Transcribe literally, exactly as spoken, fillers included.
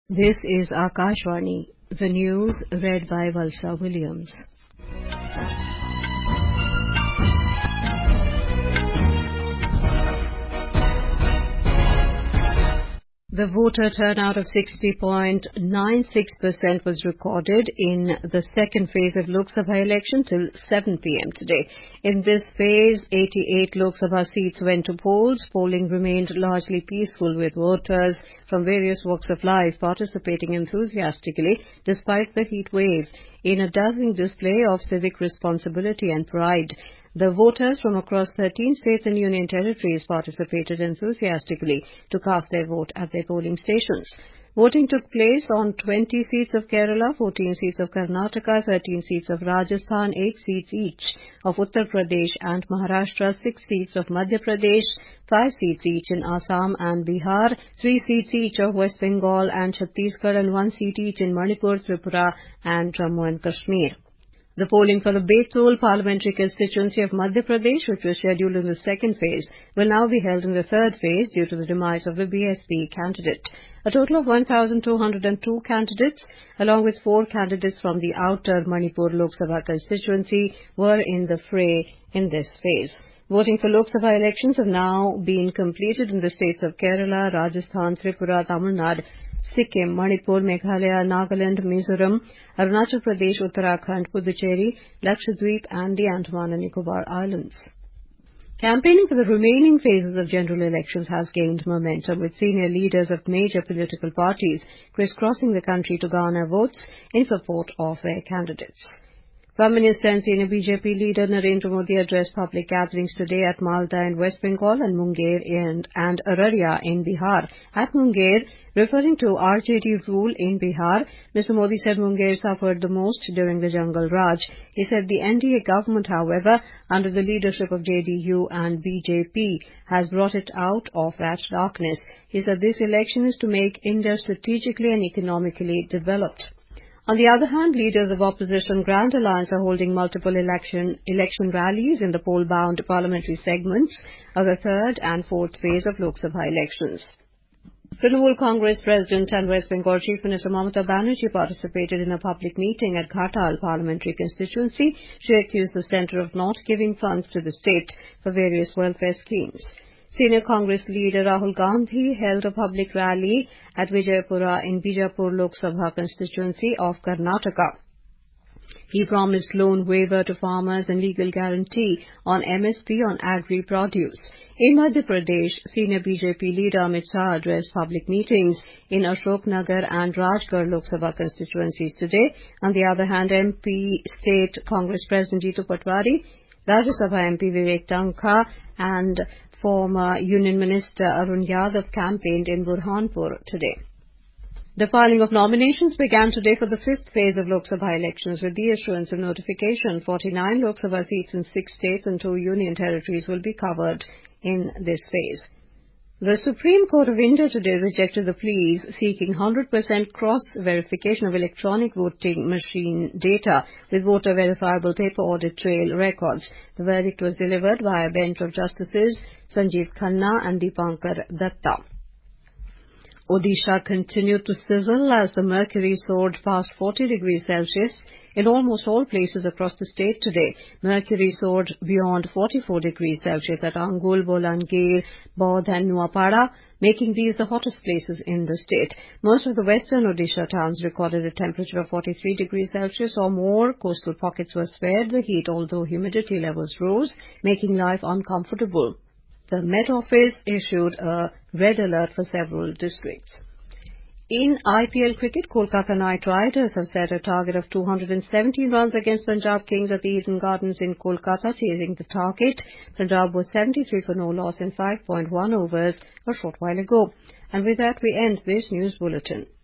This is Akashvani, the news read by Valsa Williams. The voter turnout of sixty point nine six percent was recorded in the second phase of Lok Sabha election till seven p m today. In this phase, eighty-eight Lok Sabha seats went to polls. Polling remained largely peaceful, with voters from various walks of life participating enthusiastically despite the heat wave, in a dazzling display of civic responsibility and pride. The voters from across thirteen states and union territories participated enthusiastically to cast their vote at their polling stations. Voting took place on twenty seats of Kerala, fourteen seats of Karnataka, thirteen seats of Rajasthan, eight seats each of Uttar Pradesh and Maharashtra, six seats of Madhya Pradesh, five seats each in Assam and Bihar, three seats each of West Bengal and Chhattisgarh, and one seat each in Manipur, Tripura and Jammu and Kashmir. The polling for the Betul parliamentary constituency of Madhya Pradesh, which was scheduled in the second phase, will now be held in the third phase due to the demise of the B S P candidate. A total of one thousand two hundred two candidates, along with four candidates from the outer Manipur Lok Sabha constituency, were in the fray in this phase. Voting for Lok Sabha elections have now been completed in the states of Kerala, Rajasthan, Tripura, Tamil Nadu, Sikkim, Manipur, Meghalaya, Nagaland, Mizoram, Arunachal Pradesh, Uttarakhand, Puducherry, Lakshadweep and the Andaman and Nicobar Islands. Campaigning for the remaining phases of general elections has gained momentum, with senior leaders of major political parties crisscrossing the country to garner votes in support of their candidates. Prime Minister and senior B J P leader Narendra Modi addressed public gatherings today at Malda in West Bengal and Munger and, and Araria in Bihar. At Munger, referring to R J D rule in Bihar, Mister Modi said Munger suffered the most during the Jungle Raj. He said the N D A government, however, under the leadership of J D U and B J P, has brought it out of that darkness. He said this election is to make India strategically and economically developed. On the other hand, leaders of opposition Grand Alliance are holding multiple election election rallies in the poll-bound parliamentary segments of the third and fourth phase of Lok Sabha elections. Trinamool Congress President and West Bengal Chief Minister Mamata Banerjee participated in a public meeting at Ghatal parliamentary constituency. She accused the centre of not giving funds to the state for various welfare schemes. Senior Congress leader Rahul Gandhi held a public rally at Vijayapura in Bijapur Lok Sabha constituency of Karnataka. He promised loan waiver to farmers and legal guarantee on M S P on agri-produce. In Madhya Pradesh, senior B J P leader Amit Shah addressed public meetings in Ashoknagar and Rajgarh Lok Sabha constituencies today. On the other hand, M P State Congress President Jitu Patwari, Rajya Sabha M P Vivek Tankha and former Union Minister Arun Yadav campaigned in Burhanpur today. The filing of nominations began today for the fifth phase of Lok Sabha elections. With the issuance of notification, forty-nine Lok Sabha seats in six states and two union territories will be covered in this phase. The Supreme Court of India today rejected the pleas seeking one hundred percent cross-verification of electronic voting machine data with voter-verifiable paper audit trail records. The verdict was delivered by a bench of Justices Sanjeev Khanna and Deepankar Datta. Odisha continued to sizzle as the mercury soared past forty degrees Celsius in almost all places across the state today. Mercury soared beyond forty-four degrees Celsius at Angul, Bolangir, Bodh and Nuapada, making these the hottest places in the state. Most of the western Odisha towns recorded a temperature of forty-three degrees Celsius or more. Coastal pockets were spared the heat, although humidity levels rose, making life uncomfortable. The Met Office issued a red alert for several districts. In I P L cricket, Kolkata Knight Riders have set a target of two hundred seventeen runs against Punjab Kings at the Eden Gardens in Kolkata, chasing the target. Punjab was seventy-three for no loss in five point one overs a short while ago. And with that, we end this news bulletin.